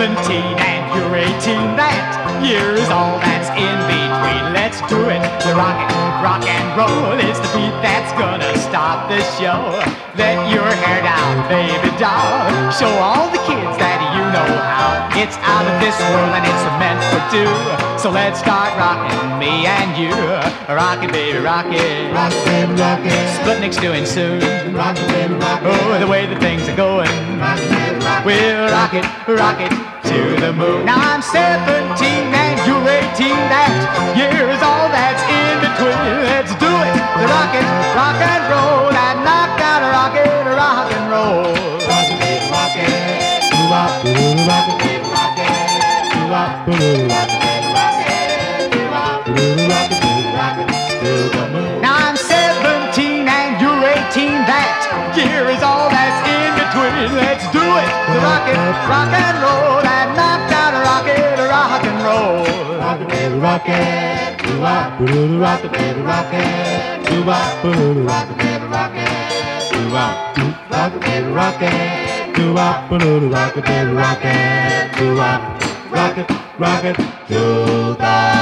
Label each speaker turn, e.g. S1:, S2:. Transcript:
S1: 17 and you're 18. That year is all that's in between. Let's do it. The rock and roll is the beat that's gonna stop the show. Let your hair down, baby doll. Show all the kids that you know how. It's out of this world and it's meant for two. So let's start rocking, me and you. Rock it, baby, rock it.
S2: Rock it, baby, rock it.
S1: Sputnik's doing soon.
S2: Rock it, baby, rock it.
S1: Oh, the way the things are going.
S2: Rock it, baby, rock it.
S1: We'll rock it to the moon. Now I'm 17 and you're 18. That year is all that's in between. Let's do it. The rock and roll, that knockout rock and roll.
S2: Rock it, baby, rock it. Rock it, baby, rock it. Rock it, baby, rock it. Rock it, baby, rock it to the moon.
S1: Now I'm 17 and you're 18. That year is all that's in between. Let's do it. The rock and roll, that knockout rock and roll.
S2: Rock it, baby, rock it. Rock it, baby, rock it. Rock it, baby, rock it. Rock it, baby, rock it. Rock it, baby, rock it. Rock it, baby, rock it. Rock it to the